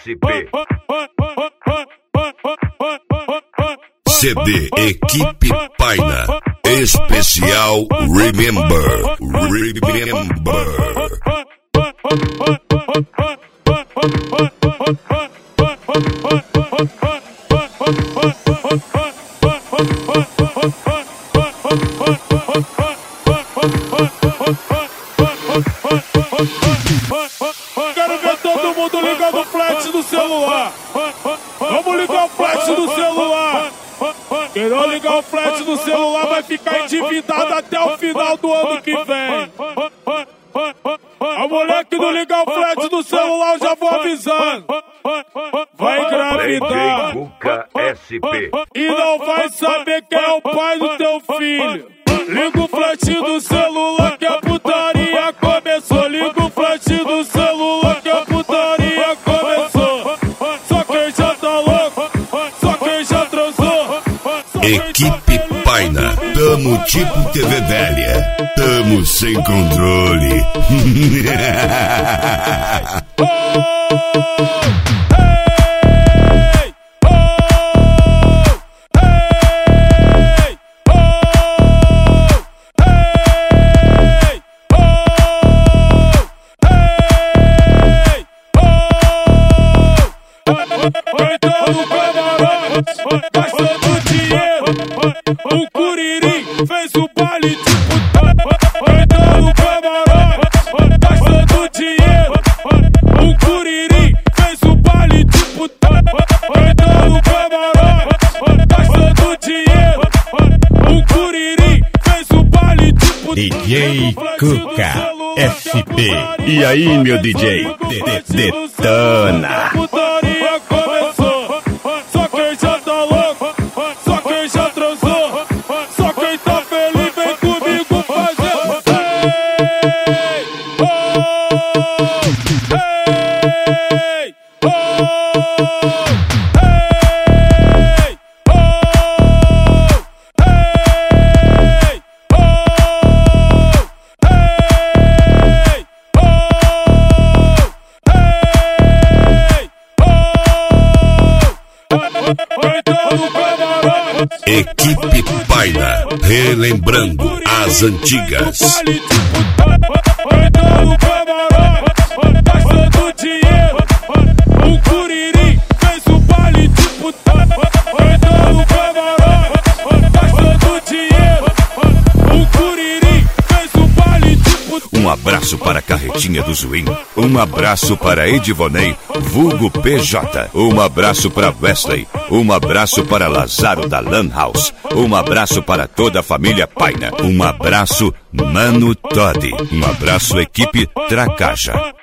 SP. CD Equipe Paina. Especial Remember. Quero ver todo mundo ligando o flash do celular. Vamos ligar o flash do celular. Quem não ligar o flash do celular vai ficar endividado até o final do ano que vem. A mulher que não ligar o flash do celular eu já vou avisando. Vai engravidar e não vai saber quem é o pai do teu filho. Liga o flash do celular que a putaria começou. Liga o flash do celular que a putaria começou. Só quem já tá louco, só quem já transou. Equipe Paina, tamo tipo TV velha, tamo sem controle. Gritando camarote, gastando dinheiro. O Curirim fez o baile de putaria. Gritando camarote, gastando dinheiro. O Curirim fez o baile de putaria. Gritando camarote, gastando dinheiro. O Curirim fez o baile de putaria. DJ Cuca SP. E aí, meu DJ? Detona. Putaria começou. Só quem já tá louco, só quem já transou, só quem tá feliz vem comigo fazer. Hey, oh, hey, oh, hey, oh, hey, oh, Equipe Paina, relembrando as antigas. Gritando camarote, gastando dinheiro. O Curirim fez o baile de putaria. Gritando camarote, gastando dinheiro. O Curirim fez o baile de putaria. Um abraço para a Carretinha do Zwin. Um abraço para Edivonei, vulgo PJ. Um abraço para Wesley. Um abraço para Lazaro da Lan House. Um abraço para toda a família Paina. Um abraço, Mano Todd. Um abraço, equipe Tracaja.